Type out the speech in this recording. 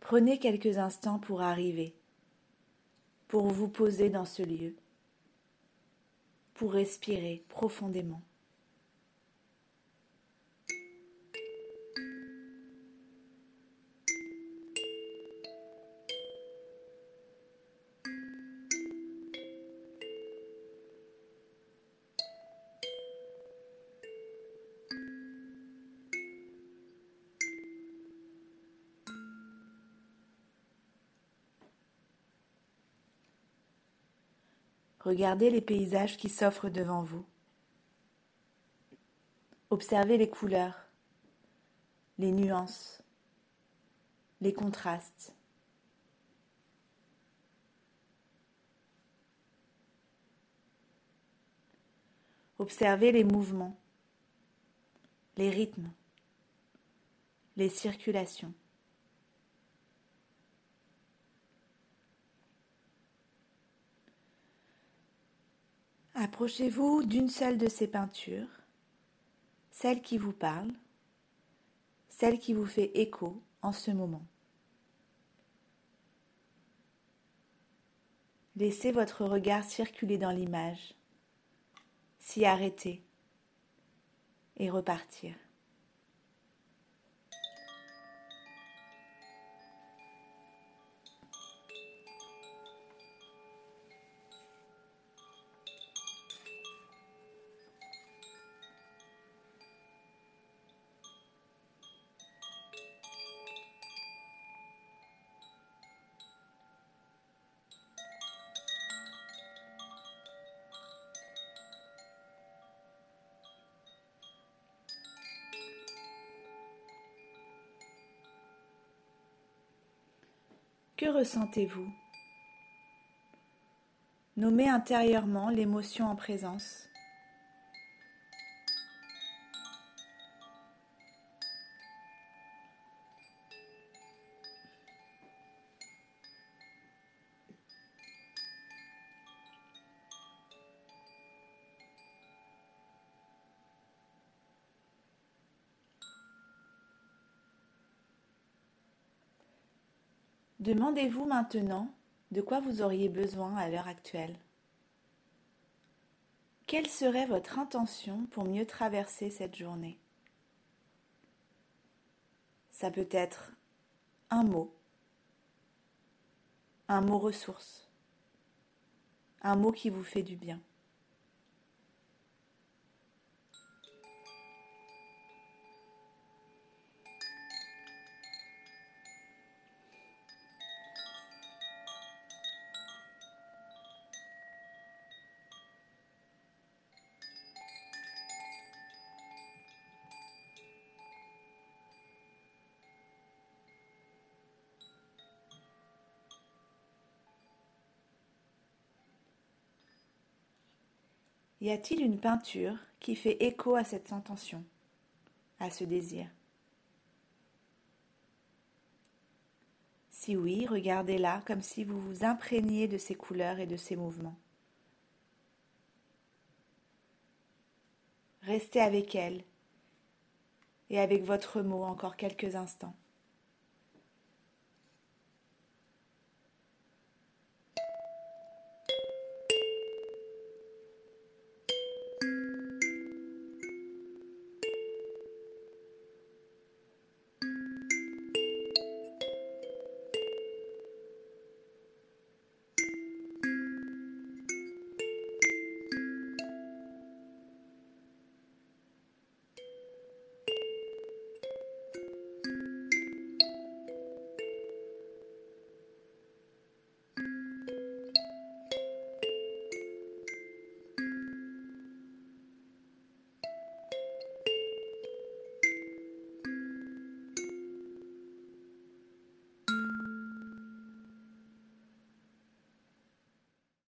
Prenez quelques instants pour arriver, pour vous poser dans ce lieu, pour respirer profondément. Regardez les paysages qui s'offrent devant vous. Observez les couleurs, les nuances, les contrastes. Observez les mouvements, les rythmes, les circulations. Approchez-vous d'une seule de ces peintures, celle qui vous parle, celle qui vous fait écho en ce moment. Laissez votre regard circuler dans l'image, s'y arrêter et repartir. Que ressentez-vous? Nommez intérieurement l'émotion en présence. Demandez-vous maintenant de quoi vous auriez besoin à l'heure actuelle. Quelle serait votre intention pour mieux traverser cette journée? Ça peut être un mot ressource, un mot qui vous fait du bien. Y a-t-il une peinture qui fait écho à cette intention, à ce désir? Si oui, regardez-la comme si vous vous imprégniez de ces couleurs et de ces mouvements. Restez avec elle et avec votre mot encore quelques instants.